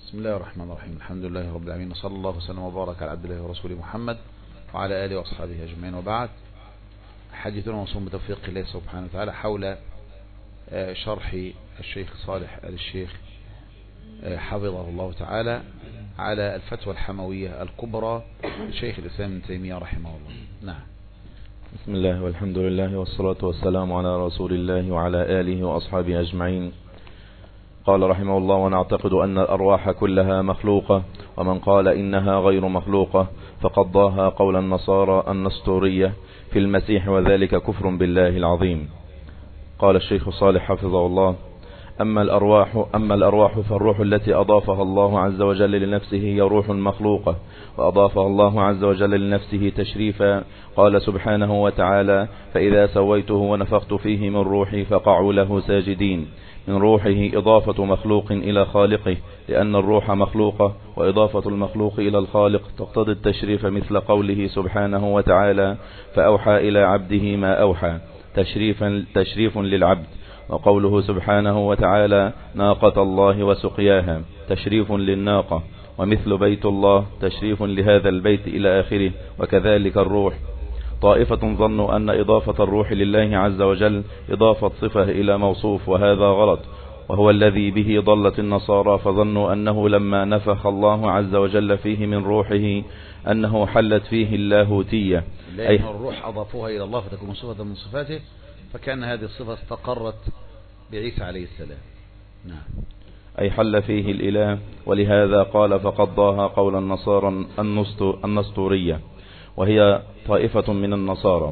بسم الله الرحمن الرحيم. الحمد لله رب العالمين، صلى الله وسلم وبارك على عبد الله ورسوله محمد وعلى آله وأصحابه أجمعين، وبعد. حديثنا موصول بتوفيق الله سبحانه وتعالى حول شرح الشيخ صالح آل الشيخ حفظه الله تعالى على الفتوى الحموية الكبرى لشيخ الإسلام ابن تيمية رحمه الله. نعم. بسم الله والحمد لله والصلاة والسلام على رسول الله وعلى آله وأصحابه أجمعين. قال رحمه الله: ونعتقد أن الأرواح كلها مخلوقة، ومن قال إنها غير مخلوقة فقد ضاها قول النصارى النسطورية في المسيح، وذلك كفر بالله العظيم. قال الشيخ صالح حفظه الله: أما الأرواح فالروح التي أضافها الله عز وجل لنفسه هي روح مخلوقة، وأضافها الله عز وجل لنفسه تشريفا. قال سبحانه وتعالى: فإذا سويته ونفخت فيه من روحي فقعوا له ساجدين. من روحه إضافة مخلوق إلى خالقه، لأن الروح مخلوقة، وإضافة المخلوق إلى الخالق تقتضي التشريف، مثل قوله سبحانه وتعالى: فأوحى إلى عبده ما أوحى، تشريف للعبد. وقوله سبحانه وتعالى: ناقة الله وسقياها، تشريف للناقة. ومثل بيت الله، تشريف لهذا البيت إلى آخره. وكذلك الروح. طائفة ظنوا أن إضافة الروح لله عز وجل إضافة صفة إلى موصوف، وهذا غلط، وهو الذي به ضلت النصارى، فظنوا أنه لما نفخ الله عز وجل فيه من روحه أنه حلت فيه اللاهوتية، لأن الروح أضافوها إلى الله فتكون صفة من صفاته، فكان هذه الصفة استقرت بعيسى عليه السلام. نعم. أي حل فيه الإله، ولهذا قال فقد ضاها قول النصارى النسطورية، وهي طائفة من النصارى.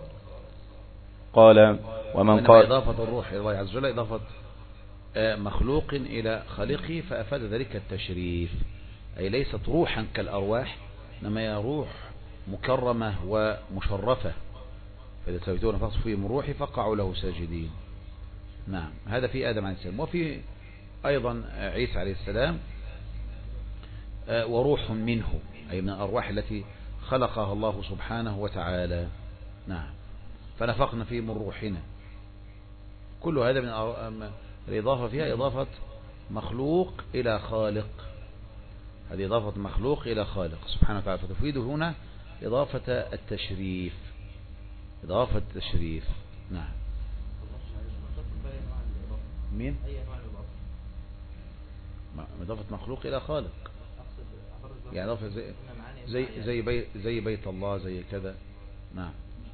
قال: ومن قال إضافة الروح إلى الله عز وجل إضافة مخلوق إلى خالقه، فأفاد ذلك التشريف، أي ليست روحا كالأرواح، إنما هي روح مكرمة ومشرفة. فإذا سويته ونفخت فيه من روحي فقعوا له ساجدين. نعم. هذا في آدم عليه السلام، وفي أيضا عيسى عليه السلام، وروح منه، أي من الأرواح التي خلقها الله سبحانه وتعالى. نعم. فنفخنا فيه من روحنا. كل هذا من الإضافة فيها إضافة مخلوق إلى خالق. هذه إضافة مخلوق إلى خالق سبحانه وتعالى، فتفيد هنا إضافة التشريف. إضافة التشريف. نعم. مين؟ إضافة مخلوق إلى خالق، يعني إضافة زي بيت الله، زي كذا. نعم.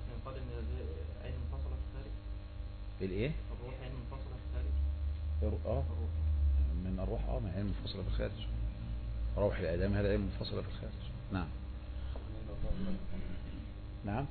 الايه؟ الروح علم منفصلة في الخارج. من الروح من علم منفصلة في الخارج. روح الآدم هذا علم منفصلة في الخارج. نعم. نعم.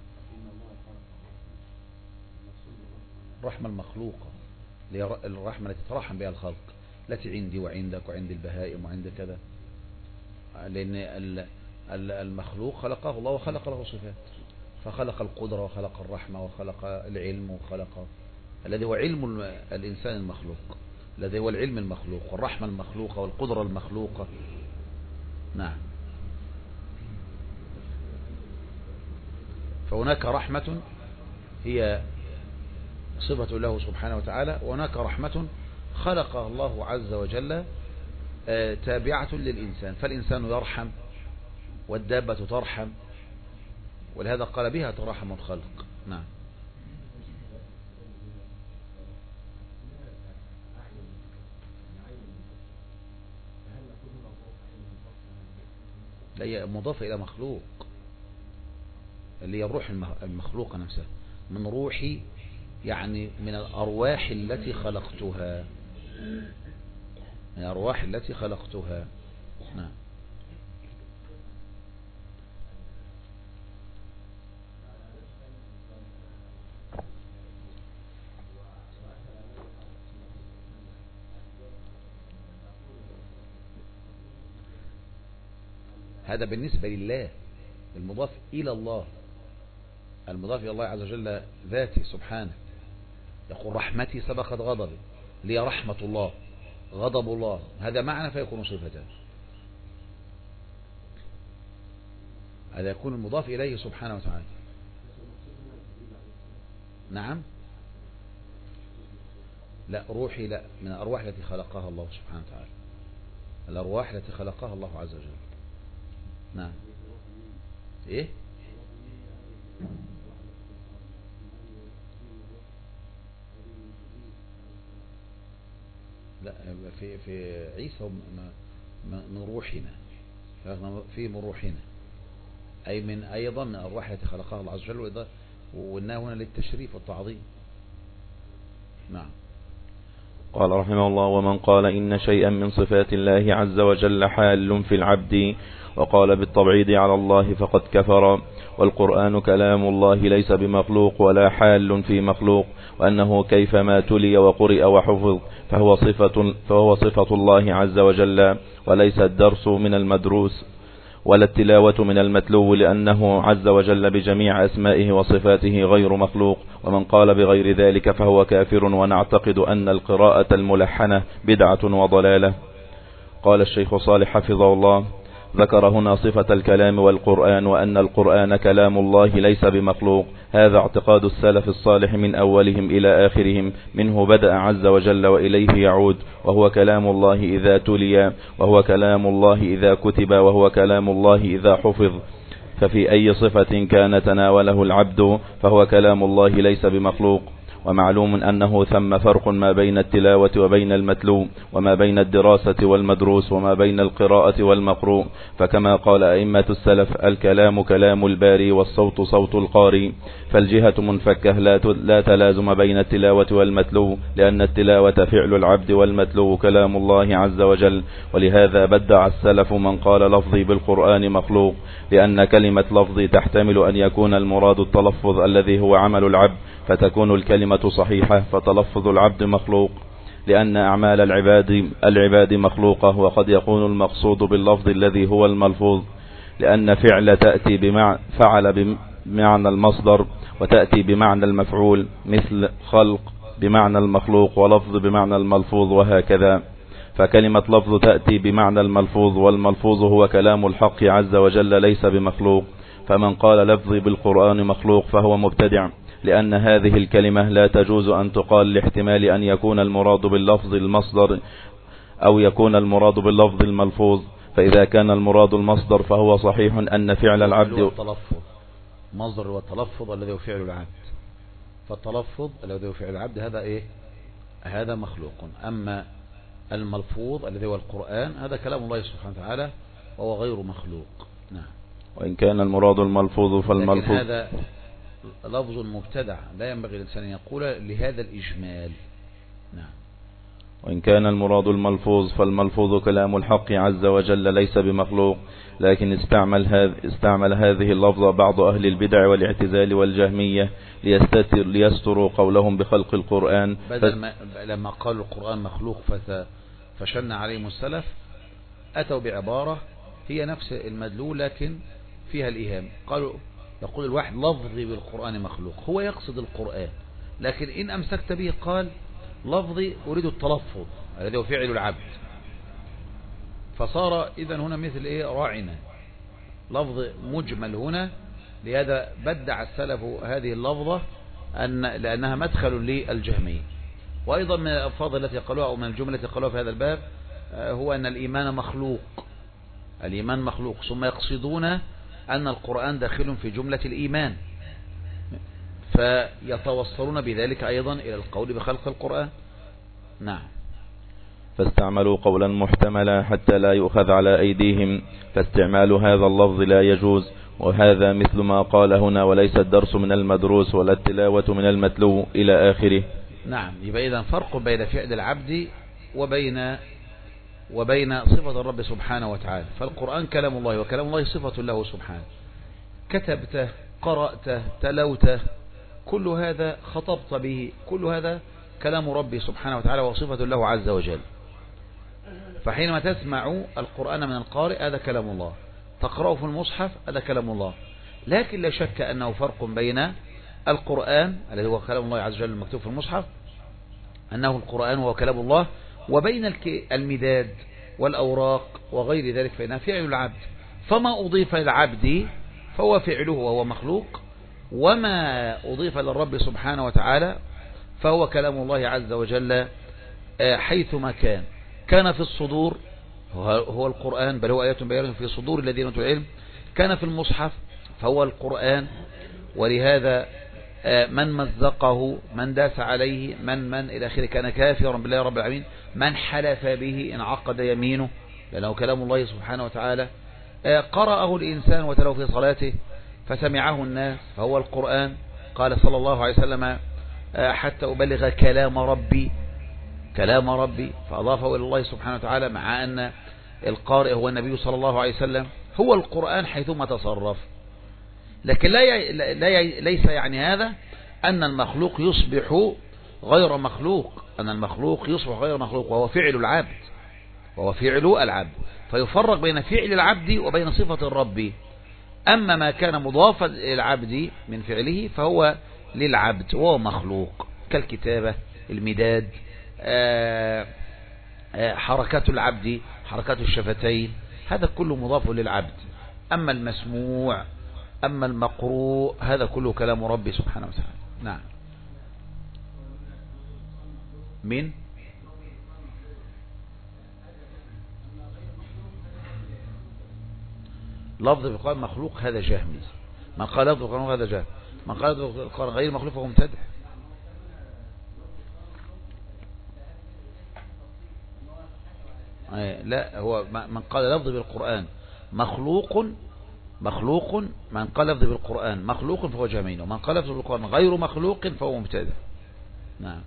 الرحمة المخلوقة، الرحمة التي ترحم بها الخلق، التي عندي وعندك وعند البهائم وعند كذا، لأن المخلوق خلقه الله وخلق له صفات، فخلق القدرة وخلق الرحمة وخلق العلم وخلق الذي هو علم الإنسان المخلوق، الذي هو العلم المخلوق والرحمة المخلوقة والقدرة المخلوقة. نعم. فهناك رحمة هي صفة له سبحانه وتعالى، وهناك رحمة خلقها الله عز وجل تابعة للإنسان، فالإنسان يرحم والدابة ترحم، ولهذا قال بها ترحم الخلق. نعم. لا، هي مضافة إلى مخلوق، اللي هي الروح المخلوقة نفسها. من روحي يعني من الأرواح التي خلقتها، من الأرواح التي خلقتها. نعم. هذا بالنسبة لله، المضاف إلى الله، المضاف إلى الله عز وجل ذاته سبحانه. يقول رحمتي سبقت غضبي، لي رحمة الله، غضب الله، هذا معنى فيكون صفتان. هذا يكون المضاف إليه سبحانه وتعالى. نعم. لا، روحي لا، من الأرواح التي خلقها الله سبحانه وتعالى، الأرواح التي خلقها الله عز وجل. نعم. إيه؟ لا، في عيسى من روحنا، في من روحنا، أي من أيضا من الأرواح التي خلقها الله عز وجل، وإنها هنا للتشريف والتعظيم. نعم. قال رحمه الله: ومن قال إن شيئا من صفات الله عز وجل حال في العبد وقال بالتبعيض على الله فقد كفر، والقرآن كلام الله ليس بمخلوق ولا حال في مخلوق، وأنه كيفما تلي وقرئ وحفظ فهو صفة الله عز وجل، وليس الدرس من المدروس ولا التلاوة من المتلو، لأنه عز وجل بجميع أسمائه وصفاته غير مخلوق. ومن قال بغير ذلك فهو كافر، ونعتقد أن القراءة الملحنة بدعة وضلالة. قال الشيخ صالح حفظه الله: ذكر هنا صفة الكلام والقرآن، وأن القرآن كلام الله ليس بمخلوق. هذا اعتقاد السلف الصالح من أولهم إلى آخرهم، منه بدأ عز وجل وإليه يعود، وهو كلام الله إذا تلي، وهو كلام الله إذا كتب، وهو كلام الله إذا حفظ. ففي أي صفة كان تناوله العبد فهو كلام الله ليس بمخلوق. ومعلوم أنه ثم فرق ما بين التلاوة وبين المتلو، وما بين الدراسة والمدروس، وما بين القراءة والمقروء. فكما قال أئمة السلف: الكلام كلام الباري، والصوت صوت القاري. فالجهة منفكة، لا تلازم بين التلاوة والمتلو، لأن التلاوة فعل العبد والمتلو كلام الله عز وجل. ولهذا بدع السلف من قال لفظي بالقرآن مخلوق، لأن كلمة لفظي تحتمل أن يكون المراد التلفظ الذي هو عمل العبد، فتكون الكلمة صحيحة، فتلفظ العبد مخلوق، لأن أعمال العباد مخلوقة. وقد يكون المقصود باللفظ الذي هو الملفوظ، لأن فعل تأتي فعل بمعنى المصدر، وتأتي بمعنى المفعول، مثل خلق بمعنى المخلوق، ولفظ بمعنى الملفوظ، وهكذا. فكلمة لفظ تأتي بمعنى الملفوظ، والملفوظ هو كلام الحق عز وجل ليس بمخلوق. فمن قال لفظي بالقرآن مخلوق فهو مبتدع، لأن هذه الكلمة لا تجوز أن تقال لاحتمال أن يكون المراد باللفظ المصدر، أو يكون المراد باللفظ الملفوظ. فإذا كان المراد المصدر فهو صحيح أن فعل العبد مصدر هو التلفظ الذي هو فعل العبد، فالتلفظ الذي هو فعل العبد هذا إيه؟ هذا مخلوق. أما الملفوظ الذي هو القرآن هذا كلام الله سبحانه وتعالى وهو غير مخلوق. نعم. وإن كان المراد الملفوظ فالملفوظ، هذا لفظ مبتدع لا ينبغي الإنسان أن يقول لهذا الإجمال. نعم. وإن كان المراد الملفوظ فالملفوظ كلام الحق عز وجل ليس بمخلوق، لكن استعمل هذه اللفظة بعض أهل البدع والاعتزال والجهمية ليستروا قولهم بخلق القرآن، بدل لما قالوا القرآن مخلوق فشن عليهم السلف، أتوا بعبارة هي نفس المدلول لكن فيها الإيهام. قالوا يقول الواحد لفظي بالقرآن مخلوق، هو يقصد القرآن، لكن إن أمسكت به قال لفظي أريد التلفظ الذي هو فعل العبد، فصار إذن هنا مثل إيه؟ راعنا، لفظ مجمل هنا. لهذا بدع السلف هذه اللفظة لأنها مدخل للجهمية. وأيضا من الألفاظ التي قالوها أو من الجملة التي قالوها في هذا الباب هو أن الإيمان مخلوق، الإيمان مخلوق، ثم يقصدون أن القرآن داخل في جملة الإيمان، فيتوصلون بذلك أيضا إلى القول بخلق القرآن. نعم. فاستعملوا قولا محتملا حتى لا يؤخذ على أيديهم، فاستعمال هذا اللفظ لا يجوز. وهذا مثل ما قال هنا: وليس الدرس من المدروس ولا التلاوة من المتلو، إلى آخره. نعم. يبقى إذن فرق بين فعل العبد وبين صفة الرب سبحانه وتعالى. فالقرآن كلام الله، وكلام الله صفة له سبحانه، كتبته، قرأته، تلوته، كل هذا خطبت به، كل هذا كلام ربي سبحانه وتعالى وصفة له عز وجل. فحينما تسمع القرآن من القارئ هذا كلام الله، تقرأه في المصحف هذا كلام الله. لكن لا شك أنه فرق بين القرآن الذي هو كلام الله عز وجل المكتوب في المصحف، أنه القرآن وهو كلام الله، وبين المداد والأوراق وغير ذلك فإنها فعل العبد. فما أضيف للعبد فهو فعله وهو مخلوق، وما أضيف للرب سبحانه وتعالى فهو كلام الله عز وجل حيثما كان في الصدور هو القرآن، بل هو آيات بينات في صدور الذين أوتوا العلم، كان في المصحف فهو القرآن. ولهذا من مزقه، من داس عليه، من إلى آخره كان كافرا بالله رب العالمين. من حلف به انعقد يمينه، لأنه كلام الله سبحانه وتعالى. قرأه الإنسان وتلو في صلاته فسمعه الناس فهو القرآن. قال صلى الله عليه وسلم حتى أبلغ كلام ربي، كلام ربي، فأضافه إلى الله سبحانه وتعالى، مع أن القارئ هو النبي صلى الله عليه وسلم. هو القرآن حيثما تصرف. لكن ليس يعني هذا أن المخلوق يصبح غير مخلوق، أن المخلوق يصبح غير مخلوق، وهو فعل العبد، وهو فعل العبد. فيفرق بين فعل العبد وبين صفة الرب. أما ما كان مضافا للعبد من فعله فهو للعبد وهو مخلوق، كالكتابة، المداد، حركات العبد، حركات الشفتين، هذا كله مضاف للعبد. أما المسموع، أما المقروء، هذا كله كلام ربي سبحانه وتعالى. نعم. من لفظ بالقرآن مخلوق هذا جهمي. من قال لفظ بالقرآن هذا جهمي. من قال لفظ بالقرآن غير مخلوق فهو مبتدع. لا، هو من قال لفظ بالقرآن مخلوق، من قال لفظ بالقرآن مخلوق فهو جهمي، ومن قال لفظ بالقرآن غير مخلوق فهو مبتدع. نعم.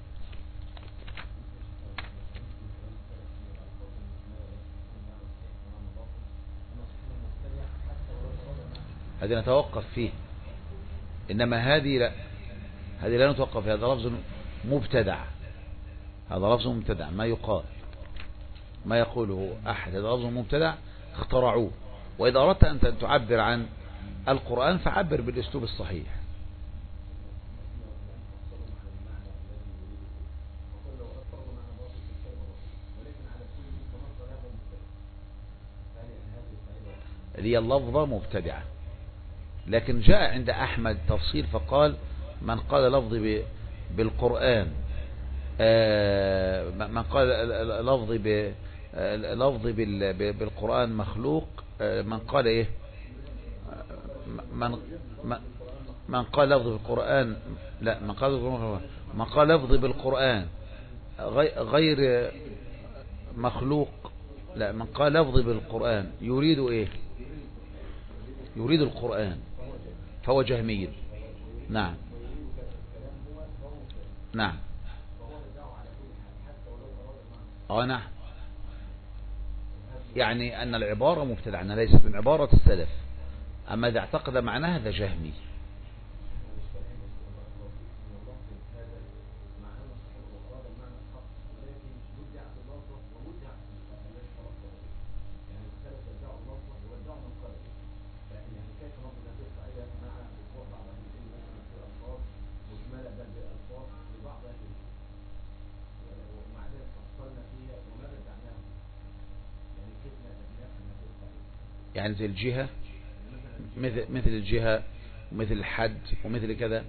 هذه نتوقف فيه، إنما هذه لا، هذه لا نتوقف فيها. هذا لفظ مبتدع، هذا لفظ مبتدع، ما يقال، ما يقوله أحد، هذا لفظ مبتدع اخترعوه. وإذا أردت أن تعبر عن القرآن فعبر بالأسلوب الصحيح. هي اللفظة مبتدعة. لكن جاء عند أحمد تفصيل فقال من قال لفظ بالقرآن، من قال لفظ بالقرآن مخلوق، من قال ايه، من قال لفظ بالقرآن، لا، من قال لفظ بالقرآن غير مخلوق، لا، من قال لفظ بالقرآن يريد ايه، يريد القرآن فهو جهمي. نعم. نعم. نعم. يعني أن العبارة مبتدعة، أنها ليست من عبارة السلف. أما إذا اعتقد معناها هذا جهمي. يعني زي الجهة، مثل الجهة ومثل الحد ومثل كذا،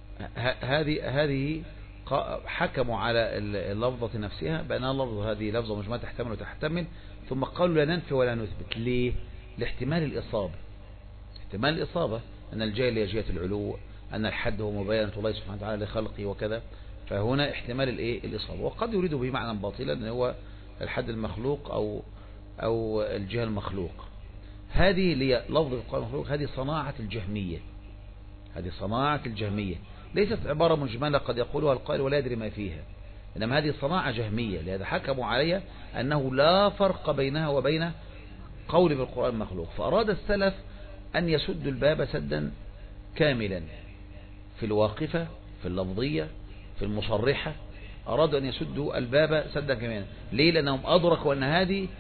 هذه حكموا على اللفظة نفسها بأنها لفظة، هذه لفظة مجموعة تحتمل وتحتمل، ثم قالوا لا ننفي ولا نثبت. ليه؟ لاحتمال الإصابة. احتمال الإصابة أن الجهة هي جهة العلو، أن الحد هو مباينة الله سبحانه وتعالى لخلقه وكذا، فهنا احتمال الإصابة. وقد يريد به معنى باطلا أن هو الحد المخلوق أو الجهة المخلوق. هذه لفظ القرآن المخلوق، هذه صناعة الجهمية، هذه صناعة الجهمية، ليست عبارة مجملة قد يقولها القائل ولا يدري ما فيها، إنما هذه صناعة جهمية. لهذا حكموا عليها أنه لا فرق بينها وبين قول بالقرآن مخلوق. فأراد السلف أن يسدوا الباب سدا كاملا في الواقفة، في اللفظية، في المصرحة، أرادوا أن يسدوا الباب سدا كاملا. ليه؟ لأنهم أدركوا أن هذه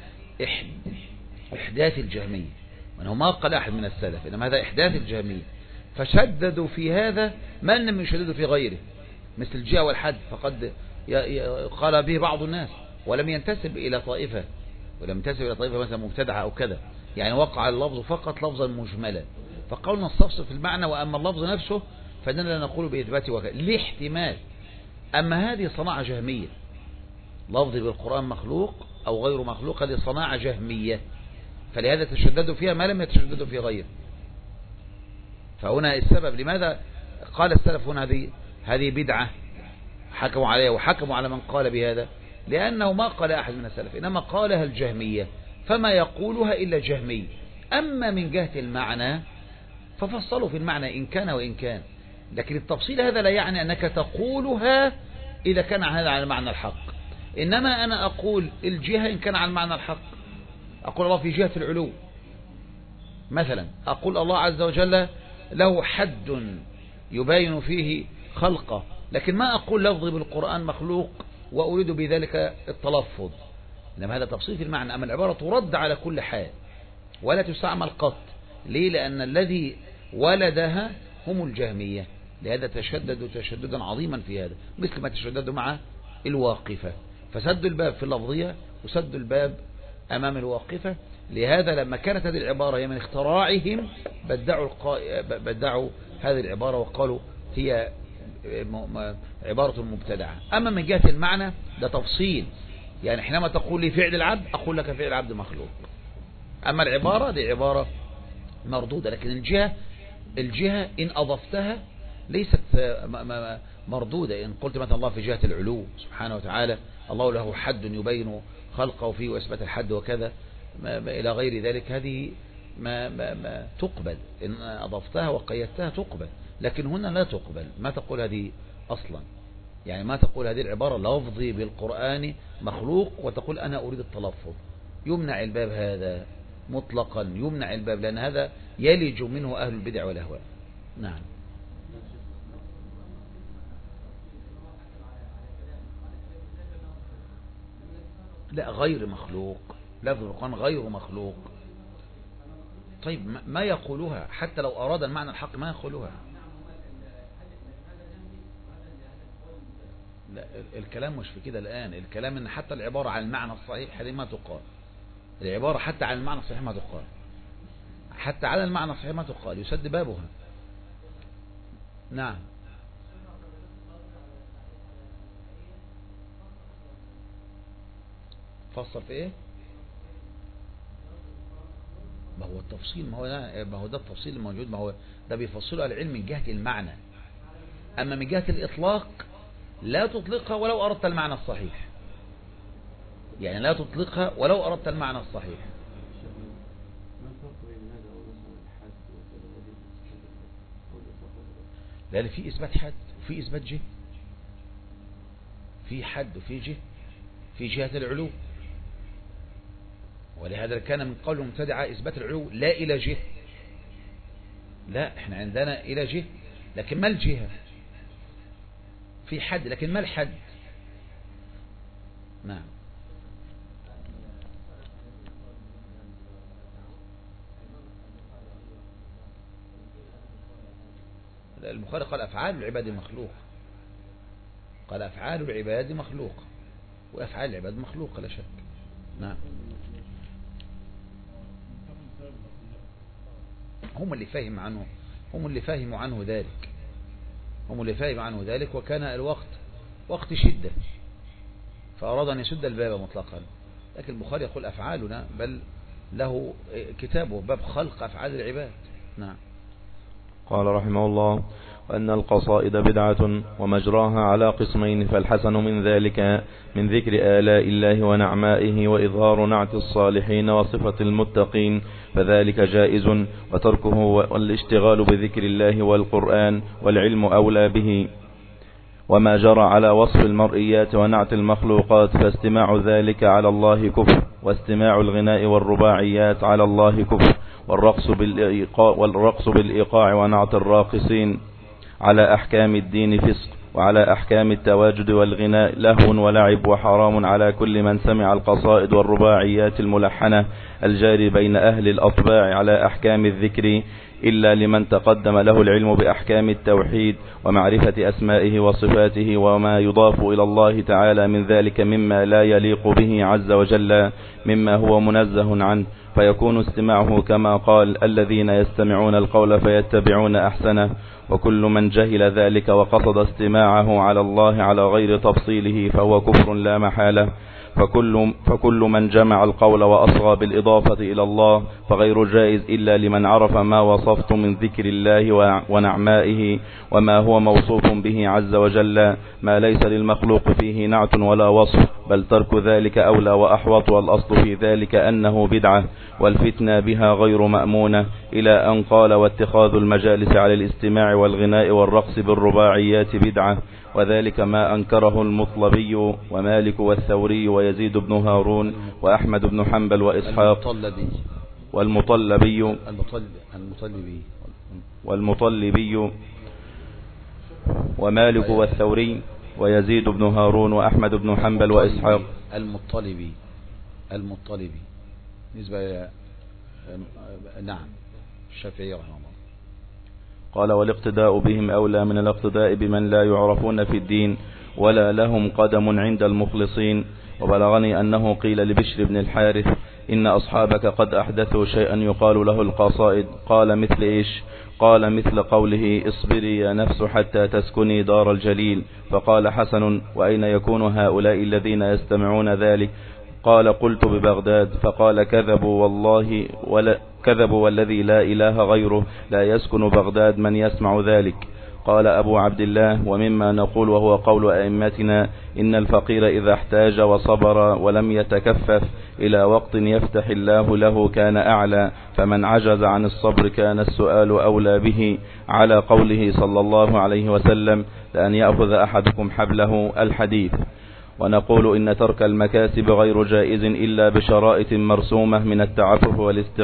إحداث الجهمية، وأنه ما قال أحد من السلف، إنما هذا إحداث الجهمية، فشددوا في هذا ما لم يشددوا في غيره، مثل الجهة والحد، فقد قال به بعض الناس ولم ينتسب إلى طائفة، مثلا مبتدعة أو كذا، يعني وقع اللفظ فقط لفظا مجملا، فقالوا نستفصل في المعنى، وأما اللفظ نفسه فإننا لا نقول بإثباته وكذا لاحتمال. أما هذه صناعة جهمية، لفظ بالقرآن مخلوق أو غير مخلوق هذه صناعة جهمية، فلهذا تشددوا فيها ما لم يتشددوا في غيره. فهنا السبب لماذا قال السلف هنا هذه بدعة حكموا عليها وحكموا على من قال بهذا، لأنه ما قال أحد من السلف، إنما قالها الجهمية، فما يقولها إلا جهمي. أما من جهة المعنى ففصلوا في المعنى إن كان وإن كان، لكن التفصيل هذا لا يعني أنك تقولها إذا كان هذا على المعنى الحق. إنما أنا أقول الجهة إن كان على المعنى الحق، أقول الله في جهة العلو مثلا، أقول الله عز وجل له حد يبين فيه خلقه، لكن ما أقول لفظي بالقرآن مخلوق وأريد بذلك التلفظ، إنما هذا تفصيل في المعنى. أما العبارة ترد على كل حال ولا تستعمل قط. ليه؟ لأن الذي ولدها هم الجهمية، لهذا تشددوا تشددا عظيما في هذا، مثل ما تشددوا مع الواقفة، فسدوا الباب في اللفظية وسدوا الباب أمام الواقفة. لهذا لما كانت هذه العبارة هي من اختراعهم بدعوا هذه العبارة وقالوا هي عبارة مبتدعة. أما من جهة المعنى ده تفصيل، يعني حينما تقول لي فعل العبد أقول لك فعل العبد مخلوق، أما العبارة دي عبارة مردودة. لكن الجهة إن أضفتها ليست مردودة. إن قلت مثلا الله في جهة العلو سبحانه وتعالى، الله له حد يبين خلقه فيه وإثبات الحد وكذا إلى غير ذلك، هذه ما تقبل. إن أضفتها وقيدتها تقبل، لكن هنا لا تقبل. ما تقول هذه أصلا، يعني ما تقول هذه العبارة لفظي بالقرآن مخلوق وتقول أنا أريد التلفظ. يمنع الباب هذا مطلقا، يمنع الباب، لأن هذا يلج منه أهل البدع والأهواء. نعم. لا، غير مخلوق، لفظ القرآن غير مخلوق. طيب ما يقولها حتى لو أراد المعنى الحق ما يقولها. لا، الكلام مش في كده الآن. الكلام ان حتى العبارة على المعنى الصحيح هذه ما تقال. العبارة حتى على المعنى الصحيح ما تقال، حتى على المعنى الصحيح ما تقال، يسد بابها. نعم. فصل في ايه؟ ما هو التفصيل، ما هو ده التفصيل الموجود، ما هو ده بيفصله العلم من جهة المعنى. أما من جهة الإطلاق لا تطلقها ولو أردت المعنى الصحيح، يعني لا تطلقها ولو أردت المعنى الصحيح. لأن في إثبات حد وفي إثبات جهة، في حد وفي جهة، في جهة العلو. ولهذا كان من قول المبتدعة إثبات العلو لا إلى جهة. لا، احنا عندنا إلى جهة، لكن ما الجهة؟ في حد لكن ما الحد؟ نعم. البخاري قال أفعال العباد مخلوق، قال أفعال العباد مخلوق، وأفعال العباد مخلوق لا شك. نعم. هم اللي فهم عنه، هم اللي فهموا عنه ذلك، هم اللي فهم عنه ذلك، وكان الوقت وقت شدة فأراد أن يسد الباب مطلقا. لكن البخاري يقول أفعالنا، بل له كتابه باب خلق أفعال العباد. نعم. قال رحمه الله: وأن القصائد بدعة ومجراها على قسمين، فالحسن من ذلك من ذكر آلاء الله ونعمائه وإظهار نعت الصالحين وصفة المتقين، فذلك جائز، وتركه والاشتغال بذكر الله والقرآن والعلم أولى به. وما جرى على وصف المرئيات ونعت المخلوقات فاستماع ذلك على الله كفر، واستماع الغناء والرباعيات على الله كفر، والرقص بالإيقاع ونعت الراقصين على أحكام الدين فسق، وعلى أحكام التواجد والغناء لهو ولعب وحرام على كل من سمع القصائد والرباعيات الملحنة الجاري بين أهل الأطباع على أحكام الذكر، إلا لمن تقدم له العلم بأحكام التوحيد ومعرفة أسمائه وصفاته وما يضاف إلى الله تعالى من ذلك مما لا يليق به عز وجل مما هو منزه عنه، فيكون استماعه كما قال: الذين يستمعون القول فيتبعون أحسنه. وكل من جهل ذلك وقصد استماعه على الله على غير تفصيله فهو كفر لا محالة. فكل من جمع القول وأصغى بالإضافة إلى الله فغير جائز إلا لمن عرف ما وصفت من ذكر الله ونعمائه وما هو موصوف به عز وجل، ما ليس للمخلوق فيه نعت ولا وصف، بل ترك ذلك أولى وأحوط، والأصل في ذلك أنه بدعة والفتنة بها غير مأمونة، إلى أن قال: واتخاذ المجالس على الاستماع والغناء والرقص بالرباعيات بدعة، وذلك ما أنكره المطلبي ومالك والثوري ويزيد بن هارون وأحمد بن حنبل وإسحاق والمطلبي ومالك والثوري ويزيد بن هارون وأحمد بن حنبل وإسحاق. المطلبي نسبة نعم الشافعي رحمه الله. قال: والاقتداء بهم أولى من الاقتداء بمن لا يعرفون في الدين ولا لهم قدم عند المخلصين. وبلغني أنه قيل لبشر بن الحارث: إن أصحابك قد أحدثوا شيئا يقال له القصائد. قال: مثل إيش؟ قال: مثل قوله: اصبري يا نفس حتى تسكني دار الجليل. فقال حسن: وأين يكون هؤلاء الذين يستمعون ذلك؟ قال: قلت: ببغداد. فقال: كذبوا والذي لا إله غيره لا يسكن بغداد من يسمع ذلك. قال أبو عبد الله: ومما نقول وهو قول أئمتنا: إن الفقير إذا احتاج وصبر ولم يتكفف إلى وقت يفتح الله له كان أعلى، فمن عجز عن الصبر كان السؤال أولى به، على قوله صلى الله عليه وسلم: لأن يأخذ أحدكم حبله الحديث. ونقول إن ترك المكاسب غير جائز إلا بشرائط مرسومة من التعفف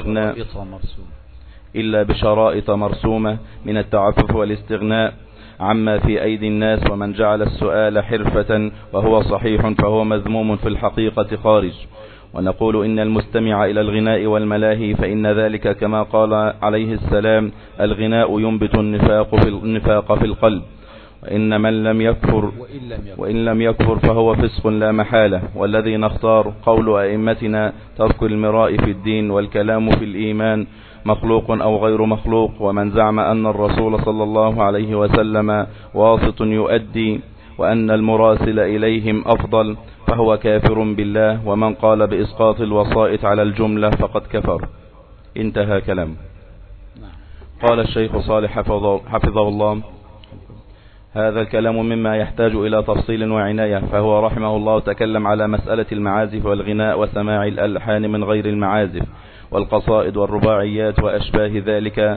والاستغناء عما في أيدي الناس. ومن جعل السؤال حرفة وهو صحيح فهو مذموم في الحقيقة خارج. ونقول إن المستمع إلى الغناء والملاهي فإن ذلك كما قال عليه السلام: الغناء ينبت النفاق في القلب، وإن لم يكفر فهو فسق لا محالة. والذي نختار قول أئمتنا: ترك المراء في الدين والكلام في الإيمان، مخلوق أو غير مخلوق. ومن زعم أن الرسول صلى الله عليه وسلم واسط يؤدي وأن المراسل إليهم أفضل فهو كافر بالله. ومن قال بإسقاط الوسائط على الجملة فقد كفر. انتهى كلام. قال الشيخ صالح حفظه الله: هذا الكلام مما يحتاج إلى تفصيل وعناية، فهو رحمه الله تكلم على مسألة المعازف والغناء وسماع الألحان من غير المعازف والقصائد والرباعيات وأشباه ذلك،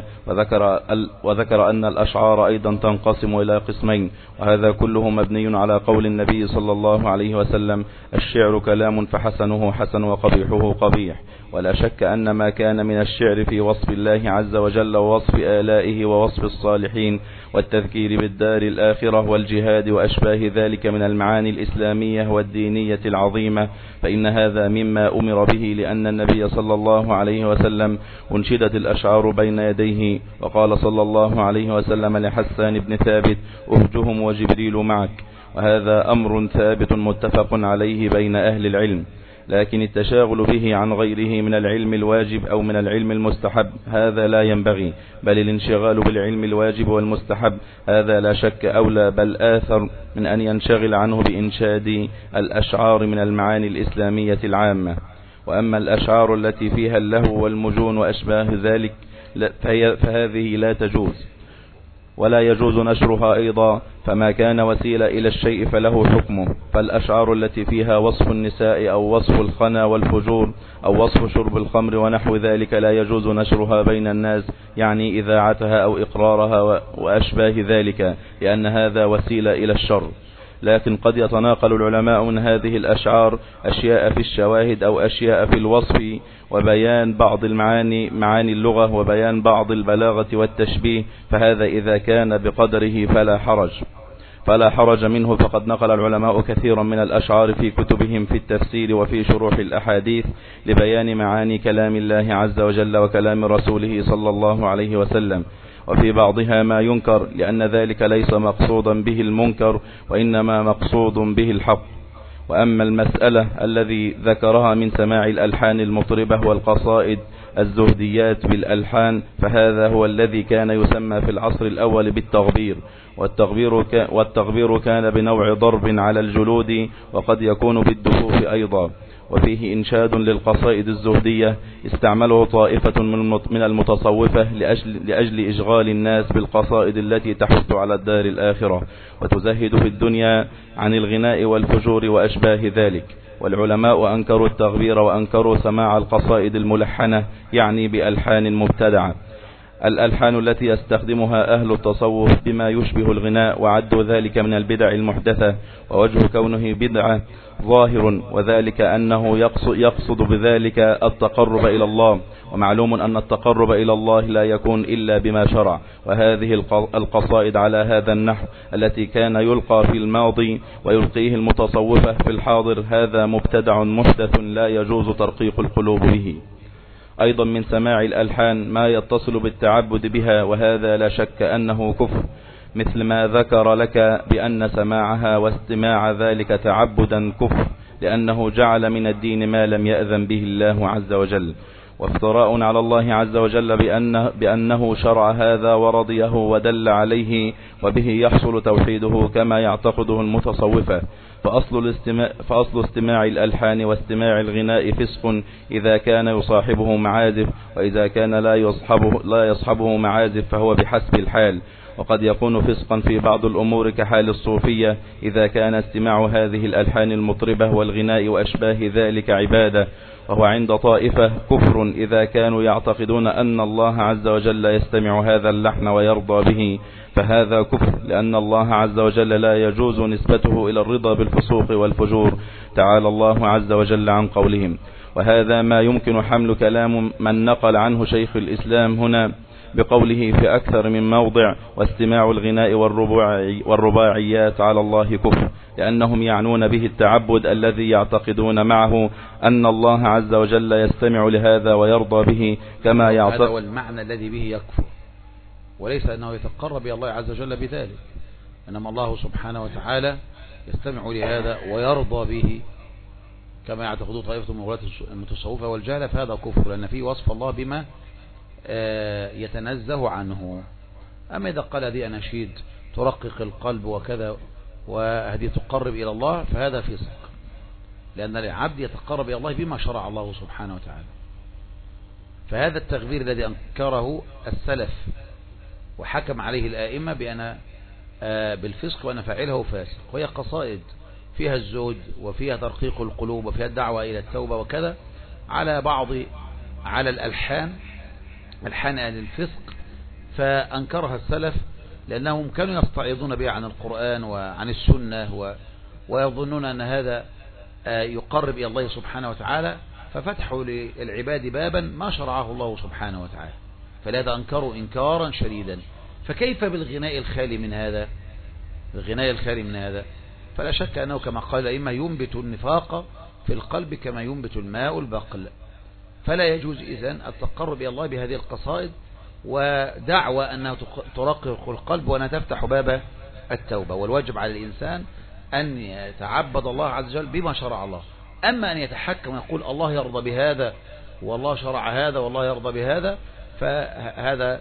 وذكر أن الأشعار أيضا تنقسم إلى قسمين، وهذا كله مبني على قول النبي صلى الله عليه وسلم: الشعر كلام فحسنه حسن وقبيحه قبيح. ولا شك أن ما كان من الشعر في وصف الله عز وجل ووصف آلائه ووصف الصالحين والتذكير بالدار الآخرة والجهاد وأشباه ذلك من المعاني الإسلامية والدينية العظيمة، فإن هذا مما أمر به، لأن النبي صلى الله عليه وسلم أنشدت الأشعار بين يديه، وقال صلى الله عليه وسلم لحسان بن ثابت: أهجهم وجبريل معك. وهذا أمر ثابت متفق عليه بين أهل العلم. لكن التشاغل به عن غيره من العلم الواجب أو من العلم المستحب هذا لا ينبغي، بل الانشغال بالعلم الواجب والمستحب هذا لا شك أولى بل آثر من أن ينشغل عنه بإنشاد الأشعار من المعاني الإسلامية العامة. وأما الأشعار التي فيها اللهو والمجون وأشباه ذلك فهذه لا تجوز، ولا يجوز نشرها أيضا، فما كان وسيلة إلى الشيء فله حكمه. فالأشعار التي فيها وصف النساء أو وصف الخنا والفجور أو وصف شرب الخمر ونحو ذلك لا يجوز نشرها بين الناس، يعني إذاعتها أو إقرارها وأشباه ذلك، لأن هذا وسيلة إلى الشر. لكن قد يتناقل العلماء من هذه الأشعار أشياء في الشواهد أو أشياء في الوصف وبيان بعض معاني اللغة وبيان بعض البلاغة والتشبيه، فهذا إذا كان بقدره فلا حرج منه. فقد نقل العلماء كثيرا من الأشعار في كتبهم في التفسير وفي شروح الأحاديث لبيان معاني كلام الله عز وجل وكلام رسوله صلى الله عليه وسلم، وفي بعضها ما ينكر، لأن ذلك ليس مقصودا به المنكر وإنما مقصود به الحق. وأما المسألة الذي ذكرها من سماع الألحان المطربة والقصائد الزهديات بالألحان، فهذا هو الذي كان يسمى في العصر الأول بالتغبير. والتغبير كان بنوع ضرب على الجلود، وقد يكون بالدفوف أيضا. وفيه إنشاد للقصائد الزهدية استعمله طائفة من المتصوفة لأجل إشغال الناس بالقصائد التي تحث على الدار الآخرة وتزهد في الدنيا عن الغناء والفجور وأشباه ذلك. والعلماء أنكروا التغبير وأنكروا سماع القصائد الملحنة، يعني بألحان مبتدعة، الألحان التي يستخدمها أهل التصوف بما يشبه الغناء، وعدوا ذلك من البدع المحدثة. ووجه كونه بدعة ظاهر، وذلك أنه يقصد بذلك التقرب إلى الله، ومعلوم أن التقرب إلى الله لا يكون إلا بما شرع. وهذه القصائد على هذا النحو التي كان يلقى في الماضي ويلقيه المتصوفة في الحاضر، هذا مبتدع محدث لا يجوز ترقيق القلوب به. أيضا من سماع الألحان ما يتصل بالتعبد بها، وهذا لا شك أنه كفر، مثل ما ذكر لك بأن سماعها واستماع ذلك تعبدا كفر، لأنه جعل من الدين ما لم يأذن به الله عز وجل، وافتراء على الله عز وجل بأنه شرع هذا ورضيه ودل عليه، وبه يحصل توحيده كما يعتقده المتصوفة. فأصل استماع الألحان واستماع الغناء فسق إذا كان يصاحبه معازف، وإذا كان لا يصحبه معازف فهو بحسب الحال. وقد يكون فسقا في بعض الأمور كحال الصوفية إذا كان استماع هذه الألحان المطربة والغناء وأشباه ذلك عبادة، وهو عند طائفة كفر إذا كانوا يعتقدون أن الله عز وجل يستمع هذا اللحن ويرضى به، فهذا كفر، لأن الله عز وجل لا يجوز نسبته إلى الرضا بالفسوق والفجور، تعالى الله عز وجل عن قولهم. وهذا ما يمكن حمل كلام من نقل عنه شيخ الإسلام هنا بقوله في أكثر من موضع: واستماع الغناء والرباعيات على الله كفر، لأنهم يعنون به التعبد الذي يعتقدون معه أن الله عز وجل يستمع لهذا ويرضى به كما يعتقد. هذا هو المعنى الذي به يكفر، وليس أنه يتقرب إلى الله عز وجل بذلك، إنما الله سبحانه وتعالى يستمع لهذا ويرضى به كما يعتقد طائفة من غلاة المتصوفة والجهلة، فهذا كفر، لأن فيه وصف الله بما يتنزه عنه. أما إذا قال هذه أناشيد ترقق القلب وكذا وهذه تقرب إلى الله، فهذا فسق، لأن العبد يتقرب إلى الله بما شرع الله سبحانه وتعالى. فهذا التغبير الذي أنكره السلف وحكم عليه الآئمة بأن بالفسق وأن فاعله فاسق، وهي قصائد فيها الزهد وفيها ترقيق القلوب وفيها الدعوة إلى التوبة وكذا، على الألحان أهل الفسق، فأنكرها السلف لأنهم كانوا يستعيضون بها عن القرآن وعن السنة ويظنون أن هذا يقرب إلى الله سبحانه وتعالى، ففتحوا للعباد بابا ما شرعه الله سبحانه وتعالى، فلذا أنكروا إنكارا شديدا. فكيف بالغناء الخالي من هذا؟ الغناء الخالي من هذا فلا شك أنه كما قال الأئمة ينبت النفاق في القلب كما ينبت الماء البقل، فلا يجوز إذن التقرب إلى الله بهذه القصائد ودعوى أنها ترقق القلب وأنها تفتح باب التوبة. والواجب على الإنسان أن يتعبد الله عز وجل بما شرع الله. أما أن يتحكم ويقول الله يرضى بهذا والله شرع هذا والله يرضى بهذا، فهذا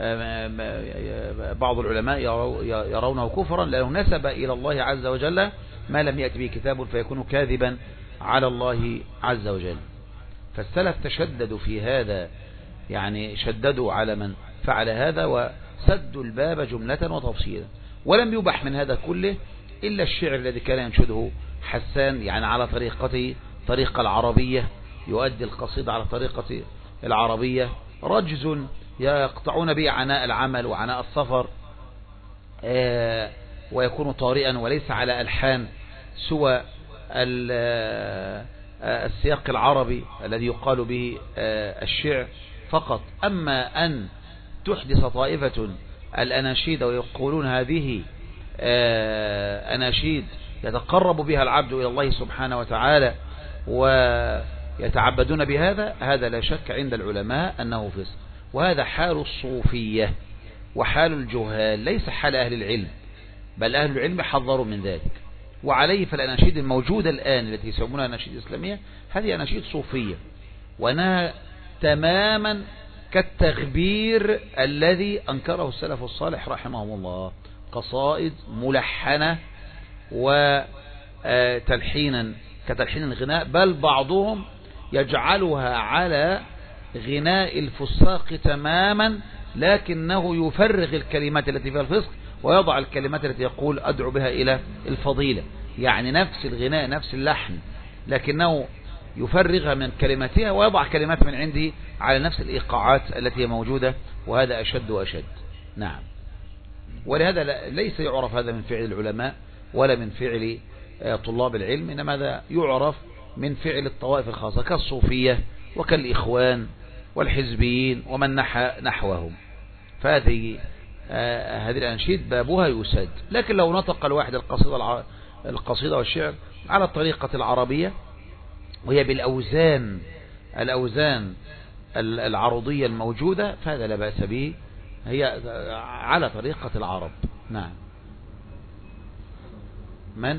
بعض العلماء يرونه كفرا، لأنه نسب إلى الله عز وجل ما لم يأتي به كتاب، فيكون كاذبا على الله عز وجل. فالسلف تشددوا في هذا، يعني شددوا على من فعل هذا وسدوا الباب جملة وتفصيلا. ولم يبح من هذا كله إلا الشعر الذي كان ينشده حسان، يعني على طريقة العربية، يؤدي القصيدة على طريقة العربية، رجز يقطعون به عناء العمل وعناء السفر، ويكون طارئا وليس على ألحان سوى السياق العربي الذي يقال به الشعر فقط. أما أن تحدث طائفة الأناشيد ويقولون هذه أناشيد يتقرب بها العبد إلى الله سبحانه وتعالى ويتعبدون بهذا، هذا لا شك عند العلماء أنه فسق. وهذا حال الصوفية وحال الجهال، ليس حال أهل العلم، بل أهل العلم حذروا من ذلك. وعليه فالأناشيد الموجودة الآن التي يسمونها أناشيد إسلامية هذه أناشيد صوفية، وأنها تماما كالتغبير الذي أنكره السلف الصالح رحمهم الله، قصائد ملحنة وتلحينا كتلحين الغناء، بل بعضهم يجعلها على غناء الفساق تماما، لكنه يفرغ الكلمات التي فيها الفسق ويضع الكلمات التي يقول أدعو بها إلى الفضيلة. يعني نفس الغناء نفس اللحن، لكنه يفرغها من كلماتها ويضع كلمات من عنده على نفس الإيقاعات التي هي موجودة، وهذا أشد وأشد. نعم. ولهذا ليس يعرف هذا من فعل العلماء ولا من فعل طلاب العلم، إنما هذا يعرف من فعل الطوائف الخاصة كالصوفية وكالإخوان والحزبيين ومن نحوهم. فهذه الأنشيد بابها يسد. لكن لو نطق الواحد القصيدة والشعر على الطريقة العربية وهي بالأوزان العروضية الموجودة، فهذا لا بأس به، هي على طريقة العرب. نعم. من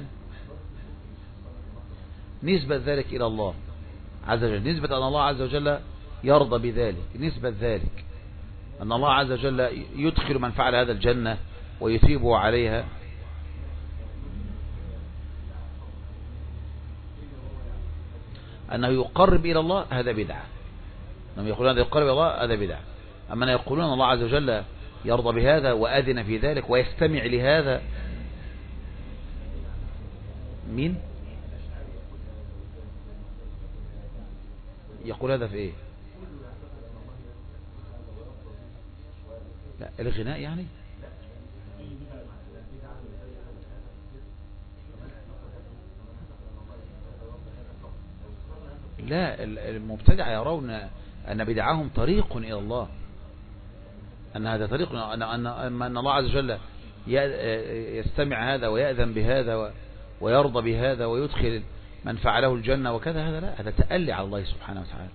نسبة ذلك إلى الله عز وجل، نسبة أن الله عز وجل يرضى بذلك، نسبة ذلك أن الله عز وجل يدخل من فعل هذا الجنة ويثيبه عليها. أنه يقرب إلى الله هذا بدعة، أنهم يقولون هذا يقرب إلى الله هذا بدعة. أما يقولون أن الله عز وجل يرضى بهذا وأذن في ذلك ويستمع لهذا. مين يقول هذا في إيه؟ لا الغناء يعني لا، المبتدع يرون أن بدعهم طريق إلى الله، أن هذا طريق، أن الله عز وجل يستمع هذا ويأذن بهذا ويرضى بهذا ويدخل من فعله الجنة وكذا، هذا لا، هذا تألي على الله سبحانه وتعالى.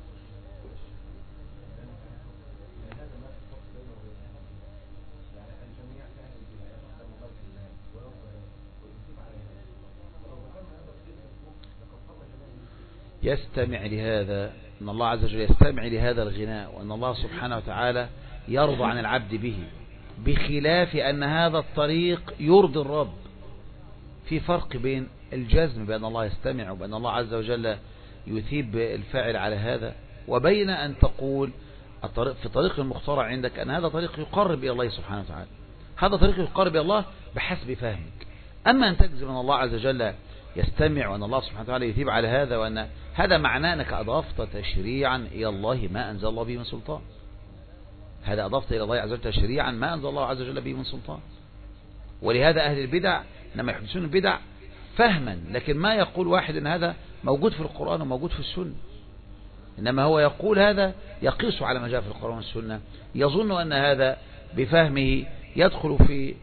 يستمع لهذا، أن الله عز وجل يستمع لهذا الغناء، وأن الله سبحانه وتعالى يرضى عن العبد به، بخلاف أن هذا الطريق يرضي الرب. في فرق بين الجزم بأن الله يستمع وبأن الله عز وجل يثيب الفاعل على هذا، وبين أن تقول في طريق المخترع عندك أن هذا طريق يقرب إلى الله سبحانه وتعالى، هذا طريق يقرب إلى الله بحسب فهمك. أما أن تجزم أن الله عز وجل يستمع وأن الله سبحانه وتعالى يثيب على هذا، وأن هذا معناه أنك أضفت تشريعا إلى الله ما أنزل الله به من سلطان، هذا أضفت إلى الله عز وجل تشريعا ما أنزل الله عز وجل به من سلطان. ولهذا أهل البدع لما يحدثون البدع فهما، لكن ما يقول واحد أن هذا موجود في القرآن وموجود في السنة، إنما هو يقول هذا يقيس على ما جاء في القرآن والسنة، يظن أن هذا بفهمه يدخل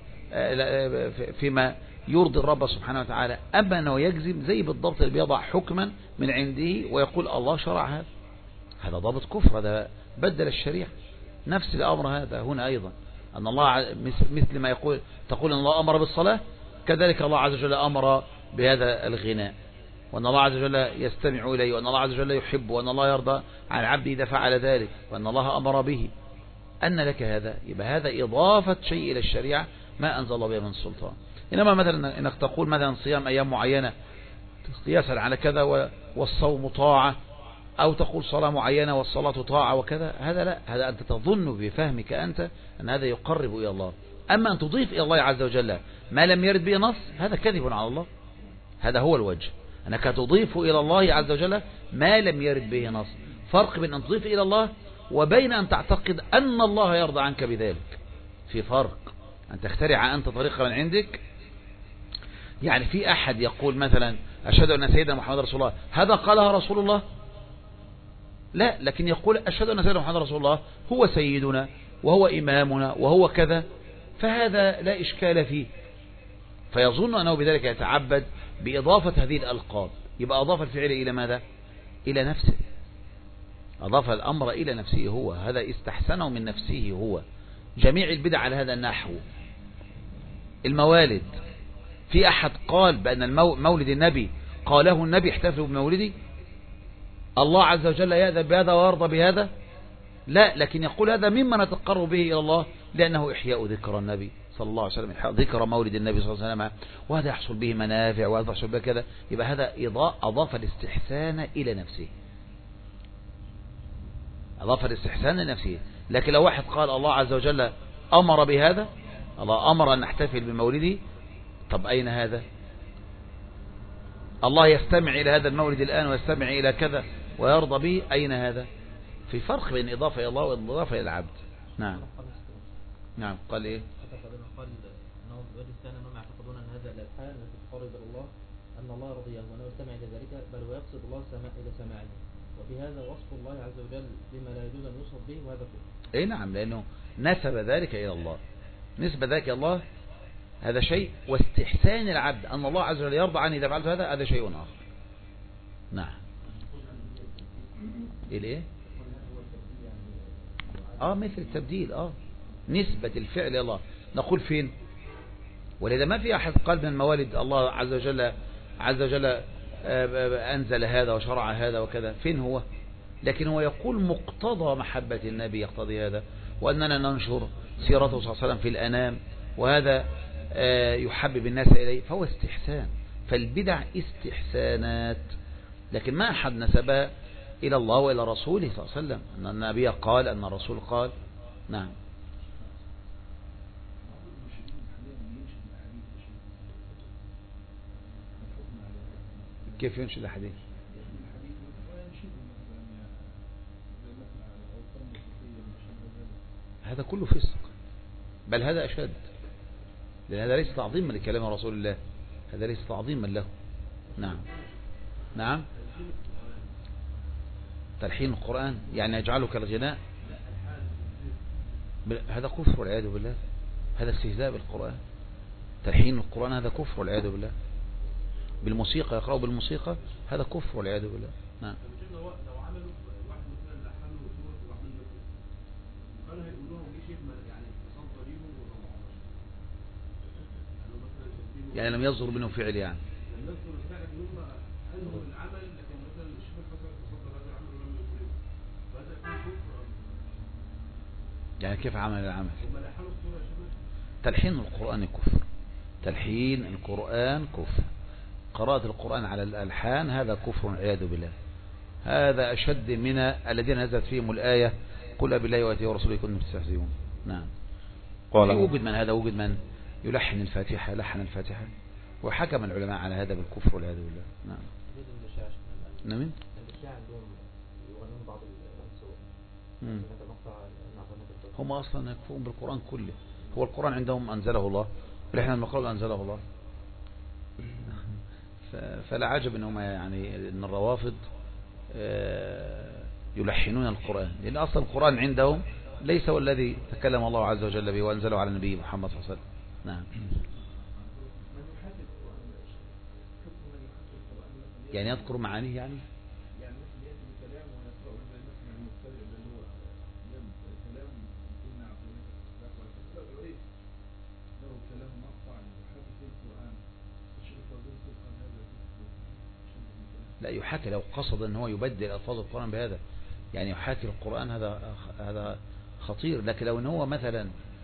فيما يرضي الرب سبحانه وتعالى. أما أنه يجزم زي بالضبط اللي بيضع حكما من عنده ويقول الله شرع هذا ضابط كفر، هذا بدل الشريعة. نفس الأمر هذا هنا أيضا، أن الله مثل ما تقول أن الله أمر بالصلاة، كذلك الله عز وجل أمر بهذا الغناء، وأن الله عز وجل يستمع إليه، وأن الله عز وجل يحب، وأن الله يرضى عن العبد إذا فعل ذلك، وأن الله أمر به. أن لك هذا، يبقى هذا إضافة شيء إلى الشريعة ما أنزل الله به من السلطان. إنما مثلا إنك تقول مثلا صيام أيام معينة قياسا على كذا والصوم طاعة، أو تقول صلاة معينة والصلاة طاعة وكذا، هذا لا، هذا أنت تظن بفهمك أنت أن هذا يقرب إلى الله. أما أن تضيف إلى الله عز وجل ما لم يرد به نص، هذا كذب على الله. هذا هو الوجه، أنك تضيف إلى الله عز وجل ما لم يرد به نص. فرق بين أن تضيف إلى الله وبين أن تعتقد أن الله يرضى عنك بذلك، في فرق. أن تخترع أنت طريقة من عندك. يعني في أحد يقول مثلا أشهد أن سيدنا محمد رسول الله، هذا قالها رسول الله؟ لا، لكن يقول أشهد أن سيدنا محمد رسول الله هو سيدنا وهو إمامنا وهو كذا، فهذا لا إشكال فيه. فيظن أنه بذلك يتعبد بإضافة هذه الألقاب، يبقى أضاف الفعل إلى ماذا؟ إلى نفسه، أضاف الأمر إلى نفسه هو، هذا استحسنه من نفسه هو. جميع البدع على هذا النحو. الموالد، في أحد قال بأن مولد النبي قاله النبي احتفلوا بمولدي؟ الله عز وجل يأذن بهذا ويرضى بهذا؟ لا، لكن يقول هذا مما نتقرب به إلى الله، لأنه إحياء ذكر النبي صلى الله عليه وسلم، إحياء ذكر مولد النبي صلى الله عليه وسلم، وهذا يحصل به منافع وهذا يحصل به كذا، يبقى هذا أضاف الاستحسان إلى نفسه، أضاف الاستحسان لنفسه. لكن لو واحد قال الله عز وجل أمر بهذا، الله أمر أن نحتفل بمولده، طب أين هذا؟ الله يستمع إلى هذا المولد الآن ويستمع إلى كذا ويرضى به، أين هذا؟ في فرق بين إضافة إلى الله وإضافة إلى العبد. نعم نعم. قال إيه؟ قال أنهم الوجه الثاني أنهم يعتقدون أن هذا الألحان التي تقرب إلى الله أن الله رضيه وأنه يستمع إلى ذلك، بل ويقصد الله إلى سماعه، وفي هذا وصف الله عز وجل بما لا يجوز أن يوصف به، وهذا كفر. إيه نعم، لأنه نسب ذلك إلى الله، نسبة ذلك إلى الله هذا شيء، واستحسان العبد أن الله عز وجل يرضى عني إذا فعلت هذا شيء آخر. نعم. إيه؟ مثل التبديل، نسبة الفعل إلى الله. نقول فين؟ ولذا ما في أحد قال من الموالد الله عز وجل أنزل هذا وشرع هذا وكذا، فين هو؟ لكن هو يقول مقتضى محبة النبي يقتضي هذا، وأننا ننشر سيرته صلى الله عليه وسلم في الأنام، وهذا يحبب الناس إليه، فهو استحسان. فالبدع استحسانات، لكن ما أحد نسبها إلى الله وإلى رسوله صلى الله عليه وسلم، أن النبي قال، أن الرسول قال. نعم. كيف ينشد الحديث؟ هذا كله فسق، بل هذا أشد، لأن هذا ليس تعظيما لكلام رسول الله، هذا ليس تعظيما له. نعم نعم. تلحين القرآن يعني يجعله كالغناء، هذا كفر والعياذ بالله، هذا استهزاء بالقرآن. تلحين القرآن هذا كفر والعياذ بالله، بالموسيقى يقرأوا بالموسيقى هذا كفر والعياذ بالله. نعم. لو عملوا واحد مثلا لحنوا سورة وعملوا كانوا هيقولوها ودي شيء يعني تصنف ليهم يعني لم يصدر منه فعل، يعني لم يصدر الفعل منهم انه العمل، لكن مثلا الشيخ الحسن تصدر هذا العمل ولم يقوله، فهذا يكون كفر. يعني كيف عمل العمل؟ هم لحنوا السورة يا شباب. تلحين القرآن كفر، تلحين القرآن كفر، قراءة القرآن على الألحان هذا كفر والعياذ بالله، هذا أشد من الذين نزلت فيهم الآية قل بالله وآياته ورسوله كنتم تستهزئون. نعم. وجد من هذا، وجد من يلحن الفاتحة، لحن الفاتحة، وحكم العلماء على هذا بالكفر والعياذ بالله. نعم. نعم. هم أصلا يكفرون بالقرآن كله، هو القرآن عندهم أنزله الله، ونحن نقول أنزله الله. فلا عجب انهم يعني ان الروافض يلحنون القرآن، لأن أصلا القرآن عندهم ليس هو الذي تكلم الله عز وجل به وأنزله على النبي محمد صلى الله عليه وسلم. نعم. يعني يذكر معانيه، يعني لا يحاكي، لو قصد ان هو يبدل الفاظ القرآن بهذا، يعني يحاكي القرآن، هذا خطير. لكن لو ان هو مثلا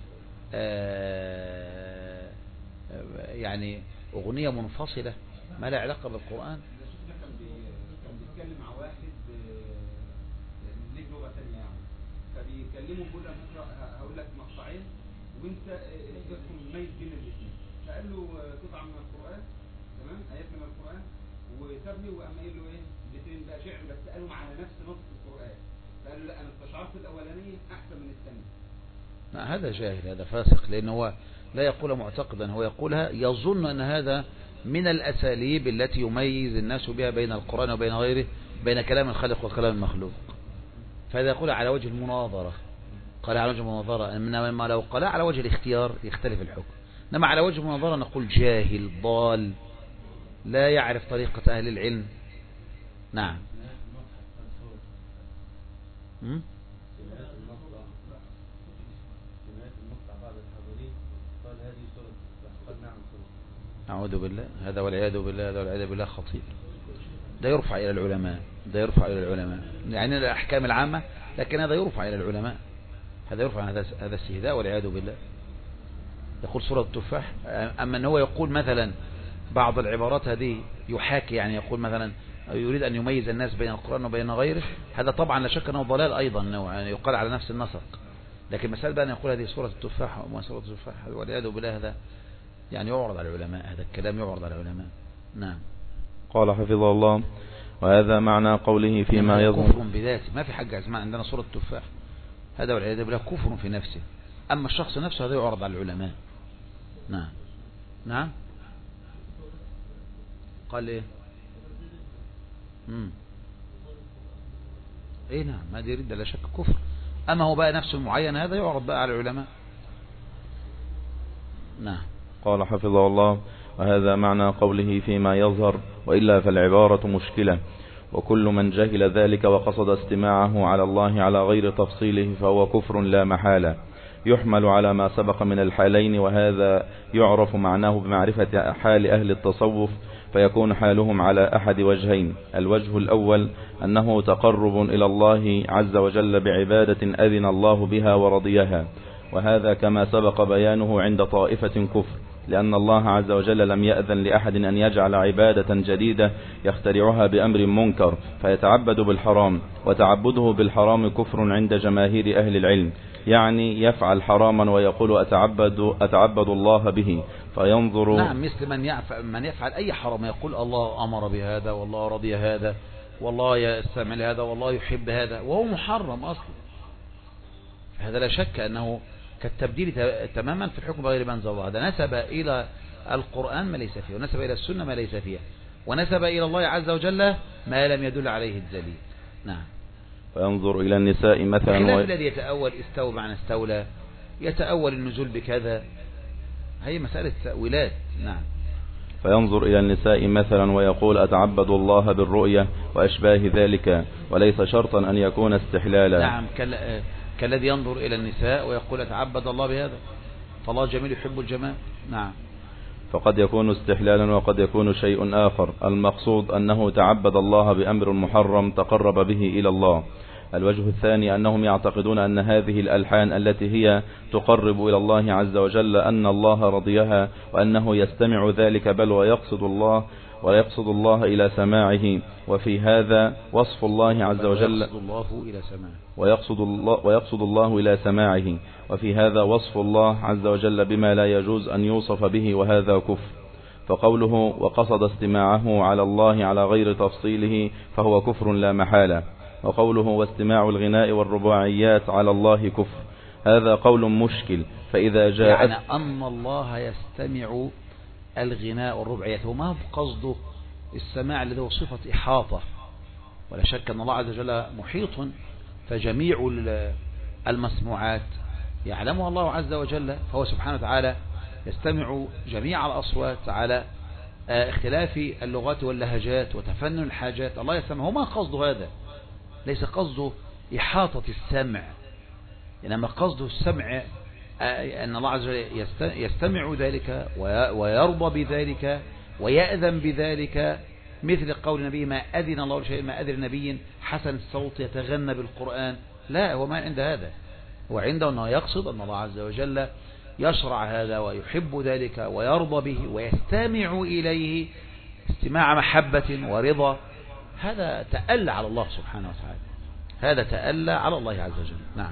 يعني اغنية منفصلة ما لا علاقة بالقرآن. كان بيتكلم مع واحد ليه لغة ثانية يعني، فبيكلمه بيقول له هقول لك مقطعين وانت تفهم ميز بين الاثنين، فقال له قطعة من القرآن، تمام، آيات من القرآن، وسابني وقام قايل له ايه بيتين بقى شعر بس قالوا على نفس نص القرآن، فقال له لا انا استشعرت الاولانيه احسن من الثانيه. لا هذا جاهل، هذا فاسق، لانه هو لا يقول معتقدا، هو يقولها يظن ان هذا من الاساليب التي يميز الناس بها بين القرآن وبين غيره، بين كلام الخالق وكلام المخلوق، فهذا يقول على وجه المناظرة، قال على وجه المناظرة، انما لو قال على وجه الاختيار يختلف الحكم، انما على وجه المناظرة نقول جاهل ضال لا يعرف طريقة أهل العلم. نعم. أعوذ بالله، هذا والعياذ بالله، هذا والعياذ بالله خطير. ده يرفع إلى العلماء، ده يرفع إلى العلماء، يعني الأحكام العامة، لكن هذا يرفع إلى العلماء، هذا يرفع، هذا استهزاء والعياذ بالله. يقول سورة التفاح. أما أنه يقول مثلا بعض العبارات هذه يحاكي، يعني يقول مثلا يريد أن يميز الناس بين القرآن وبين غيره، هذا طبعا لا شك أنه ضلال أيضا، يعني يقال على نفس النسق. لكن مسألة بقى أن يقول هذه سورة التفاح وما سورة التفاح والعياذ بالله، هذا يعني يعرض على العلماء، هذا الكلام يعرض على العلماء. نعم. قال حفظه الله: وهذا معنى قوله فيما يظهر كفر بذاته، ما في حاجة اسمها عندنا سورة التفاح، هذا والعياذ بالله كفر في نفسه. أما الشخص نفسه هذا يعرض على العلماء. نعم. نعم. قال ايه؟ ايه نعم، ما دي رد لا شك كفر. اما هو بقى نفسه المعين هذا يعرض بقى على العلماء. نعم. قال حفظه الله: وهذا معنى قوله فيما يظهر، وإلا فالعبارة مشكلة، وكل من جهل ذلك وقصد استماعه على الله على غير تفصيله فهو كفر لا محالة، يحمل على ما سبق من الحالين، وهذا يعرف معناه بمعرفة حال أهل التصوف، فيكون حالهم على أحد وجهين: الوجه الأول أنه تقرب إلى الله عز وجل بعبادة أذن الله بها ورضيها، وهذا كما سبق بيانه عند طائفة كفر، لأن الله عز وجل لم يأذن لأحد أن يجعل عبادة جديدة يخترعها بأمر منكر فيتعبد بالحرام، وتعبده بالحرام كفر عند جماهير أهل العلم، يعني يفعل حراما ويقول أتعبد الله به، فينظر. نعم، مثل من يفعل أي حرام يقول الله أمر بهذا والله رضي هذا والله يستمع لهذا والله يحب هذا، وهو محرم أصلا. هذا لا شك أنه كالتبديل تماما في الحكم بغير ما أنزل الله. هذا نسب إلى القرآن ما ليس فيه، ونسب إلى السنة ما ليس فيها، ونسب إلى الله عز وجل ما لم يدل عليه الدليل. نعم. فينظر إلى النساء مثلا خلاف الذي يتأول استوى معنى استولى، يتأول النزول بكذا، هي مسألة تأويلات. نعم. فينظر إلى النساء مثلا ويقول أتعبد الله بالرؤية وأشباه ذلك، وليس شرطا أن يكون استحلالا. نعم، كالذي ينظر إلى النساء ويقول أتعبد الله بهذا، فالله جميل يحب الجمال. نعم. فقد يكون استحلالا وقد يكون شيء آخر، المقصود أنه تعبد الله بأمر محرم تقرب به إلى الله. الوجه الثاني أنهم يعتقدون أن هذه الألحان التي هي تقرب إلى الله عز وجل أن الله رضيها، وأنه يستمع ذلك بل ويقصد الله إلى سماعه، وفي هذا وصف الله عز وجل ويقصد الله إلى سماعه، وفي هذا وصف الله عز وجل بما لا يجوز أن يوصف به، وهذا كفر. فقوله وقصد استماعه على الله على غير تفصيله فهو كفر لا محالة، وقوله واستماع الغناء والرباعيات على الله كفر، هذا قول مشكل. فإذا جاء يعني أن الله يستمع الغناء والرباعيات، وما هو قصده السماع الذي هو صفة إحاطة، ولا شك أن الله عز وجل محيط، فجميع المسموعات يعلمها الله عز وجل، فهو سبحانه وتعالى يستمع جميع الأصوات على اختلاف اللغات واللهجات وتفنن الحاجات، الله يستمع. وما قصده هذا؟ ليس قصده إحاطة السمع، إنما قصده السمع أن الله عز وجل يستمع ذلك ويرضى بذلك ويأذن بذلك، مثل قول النبي ما أذن الله لشيء ما أذن نبي حسن الصوت يتغنى بالقرآن. لا، هو ما عند هذا، هو عنده أنه يقصد أن الله عز وجل يشرع هذا ويحب ذلك ويرضى به ويستمع إليه استماع محبة ورضا. هذا تألى على الله سبحانه وتعالى، هذا تألى على الله عز وجل. نعم.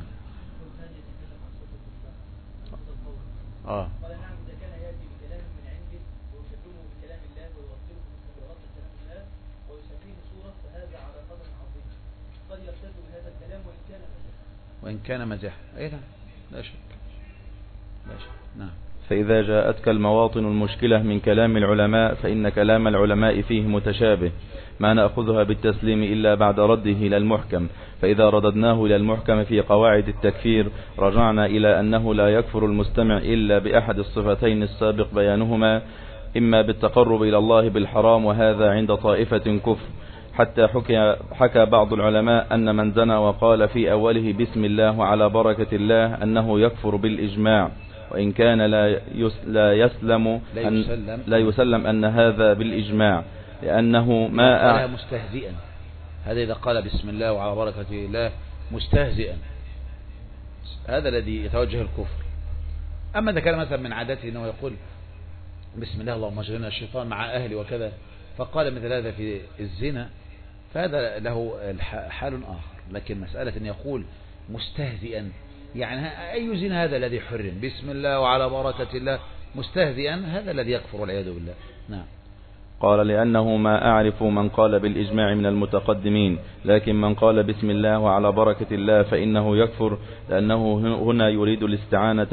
قال نعم، إذا كان يأتي بكلام من عنده ويشبهه بكلام الله ويوصله باستمرارات كلام الله ويسميه سورة، فهذا على قدر عظيم قد يرتد بهذا الكلام وإن كان مزاحا. أي نعم، لا شك. نعم. فإذا جاءتك المواطن المشكلة من كلام العلماء فإن كلام العلماء فيه متشابه، ما نأخذها بالتسليم إلا بعد رده إلى المحكم، فإذا رددناه إلى المحكم في قواعد التكفير رجعنا إلى أنه لا يكفر المستمع إلا بأحد الصفتين السابق بيانهما، إما بالتقرب إلى الله بالحرام، وهذا عند طائفة كفر، حتى حكى بعض العلماء أن من زنى وقال في أوله بسم الله وعلى بركة الله أنه يكفر بالإجماع، وإن كان لا يسلم أن هذا بالإجماع، لأنه ما مستهزئا، هذا إذا قال بسم الله وعلى بركة الله مستهزئا، هذا الذي يتوجه الكفر. أما إذا كان مثلا من عادته أنه يقول بسم الله اللهم اجعلنا الشيطان مع أهلي وكذا، فقال مثل هذا في الزنا، فهذا له حال آخر. لكن مسألة أن يقول مستهزئا، يعني أي زنا هذا الذي حرم بسم الله وعلى بركة الله مستهزئا، هذا الذي يكفر والعياذ بالله. نعم. قال لأنه ما أعرف من قال بالإجماع من المتقدمين، لكن من قال بسم الله وعلى بركة الله فإنه يكفر، لأنه هنا يريد الاستعانة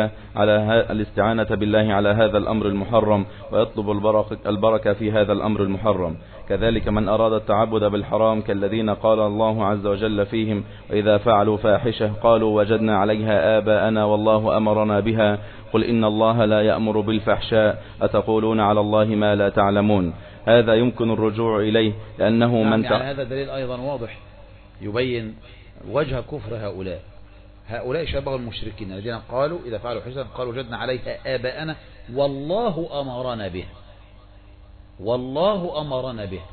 بالله على هذا الأمر المحرم، ويطلب البركة في هذا الأمر المحرم. كذلك من أراد التعبد بالحرام كالذين قال الله عز وجل فيهم وإذا فعلوا فاحشة قالوا وجدنا عليها آباءنا والله أمرنا بها، قل إن الله لا يأمر بالفحشاء أتقولون على الله ما لا تعلمون. هذا يمكن الرجوع إليه، لأنه من يعني هذا دليل أيضا واضح يبين وجه كفر هؤلاء شبه المشركين الذين قالوا إذا فعلوا فاحشة قالوا وجدنا عليها آباءنا والله أمرنا به، والله أمرنا به،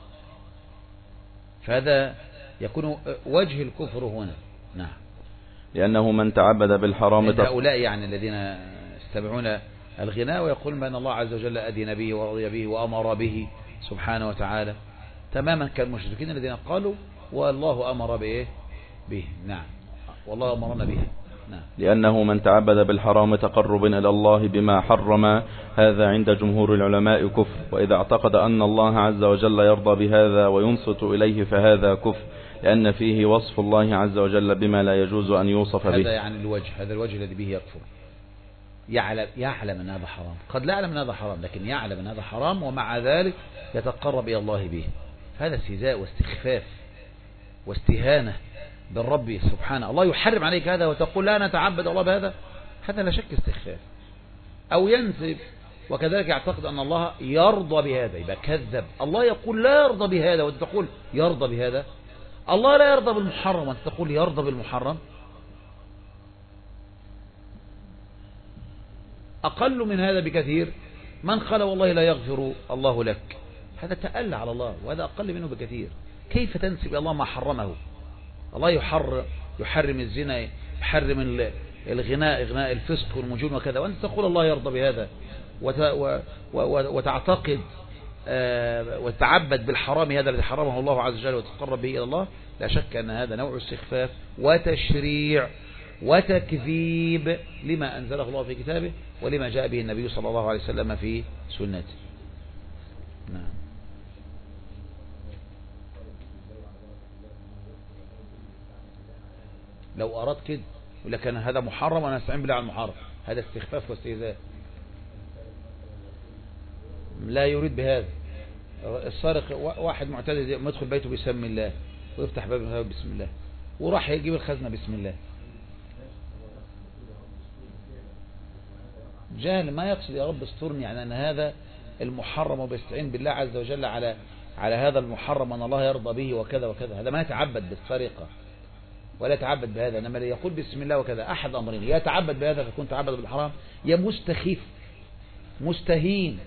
فهذا يكون وجه الكفر هنا. نعم. لأنه من تعبد بالحرام هؤلاء يعني الذين يتبعون الغناء ويقول بأن الله عز وجل أذن به ورضي به وأمر به سبحانه وتعالى، تماما كالمشركين الذين قالوا والله أمر به. نعم، والله أمرنا به. نعم. لأنه من تعبد بالحرام تقربا إلى الله بما حرم، هذا عند جمهور العلماء كفر، وإذا اعتقد أن الله عز وجل يرضى بهذا وينصت إليه فهذا كفر، لأن فيه وصف الله عز وجل بما لا يجوز أن يوصف به. هذا يعني هذا الوجه الذي به يكفر، يعلم أن هذا حرام، قد لا يعلم أن هذا حرام لكن يعلم أن هذا حرام ومع ذلك يتقرب إلى الله به. هذا استهزاء واستخفاف واستهانة بالرب سبحانه. الله يحرم عليك هذا وتقول لا نتعبد الله بهذا، هذا لا شك استخفاف. أو ينسب وكذلك يعتقد أن الله يرضى بهذا، يبقى كذب. الله يقول لا يرضى بهذا وأنت تقول يرضى بهذا. الله لا يرضى بالمحرم وأنت تقول يرضى بالمحرم. أقل من هذا بكثير من قال والله لا يغفر الله لك، هذا تألى على الله، وهذا أقل منه بكثير. كيف تنسب إلى الله ما حرمه؟ الله يحرم الزنا، يحرم الغناء، غناء الفسق والمجون وكذا، وأنت تقول الله يرضى بهذا وتعتقد وتعبد بالحرام هذا الذي حرمه الله عز وجل وتقرب به إلى الله. لا شك أن هذا نوع استخفاف وتشريع وتكذيب لما أنزله الله في كتابه ولما جاء به النبي صلى الله عليه وسلم في سنته. نعم. لو أراد كده يقول لك أنا هذا محرم وأنا أستعين بالله على المحرم، هذا استخفاف واستهزاء. لا يريد بهذا. السارق واحد معتدي يدخل بيته بسم الله ويفتح بابه بسم الله وراح يجيب الخزنة بسم الله، جاهل ما يقصد يا رب استرني، يعني أن هذا المحرم وبيستعين بالله عز وجل على هذا المحرم أن الله يرضى به وكذا وكذا. هذا ما يتعبد بالسرقة ولا يتعبد بهذا، إنما يقول بسم الله وكذا. أحد أمرين: يا يتعبد بهذا فيكون تعبد بالحرام، يا مستخف مستهين.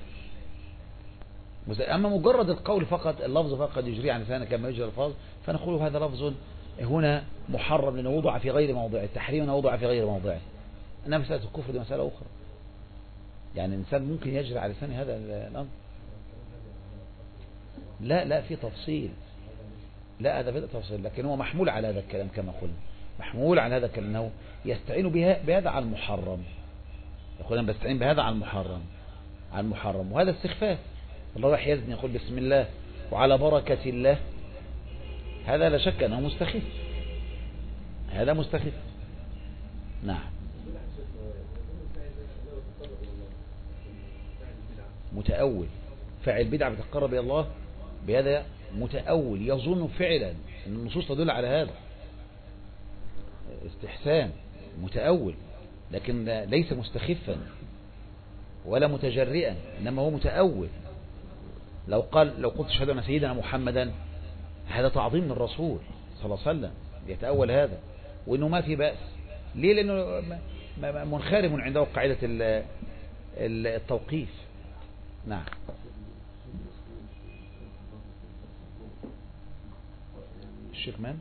أما مجرد القول فقط، اللفظ فقط قد يجري عن لسانه كما يجري الفاظ، فنقول هذا لفظ هنا محرم لأنه وضع في غير موضعه، التحريم وضع في غير موضعه. إنما مسألة الكفر دي مسألة أخرى، يعني الإنسان ممكن يجري على لسانه هذا الأمر. لا في تفصيل، لا هذا في تفصيل، لكن هو محمول على هذا الكلام كما قلنا، محمول على هذا الكلام أنه يستعين بهذا على المحرم. يقول أنا بستعين بهذا على المحرم، وهذا استخفاف. الله راح يزني يقول بسم الله وعلى بركة الله، هذا لا شك أنه مستخف، هذا مستخف. نعم. متأول، فاعل بدعة بتقرب إلى الله بهذا متأول، يظن فعلا أن النصوص تدل على هذا استحسان، متأول، لكن ليس مستخفا ولا متجرئا، إنما هو متأول. لو قلت أشهد أن سيدنا محمدا، هذا تعظيم من الرسول صلى الله عليه وسلم، يتأول هذا، وإنه ما في بأس. ليه؟ لأنه منخرم عنده قاعدة التوقيف. نعم. الشيخ مان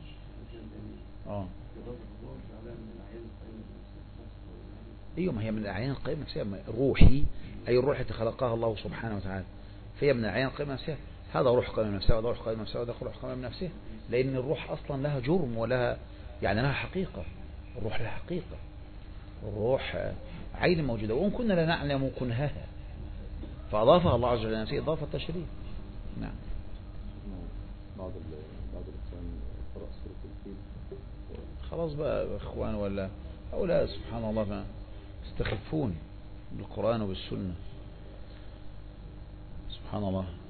ايوه، ما هي من الاعيان القائمة نفسها. روحي اي الروح التي خلقها الله سبحانه وتعالى، فهي من الاعيان القائمة نفسها. هذا روح قائمة نفسها، وهذا روح قائمة نفسها، وهذا روح قائمة نفسها. لان الروح اصلا لها جرم ولها يعني لها حقيقة. الروح لها حقيقة، الروح عين موجودة، وإن كنا لا نعلم كنهها، فأضافها الله عز وجل لنفسه إضافة تشريف. نعم. بعض الإنسان قرأ سورة الفيل. خلاص بقى إخوان، ولا هؤلاء سبحان الله ما يستخفون بالقرآن وبالسنة. سبحان الله.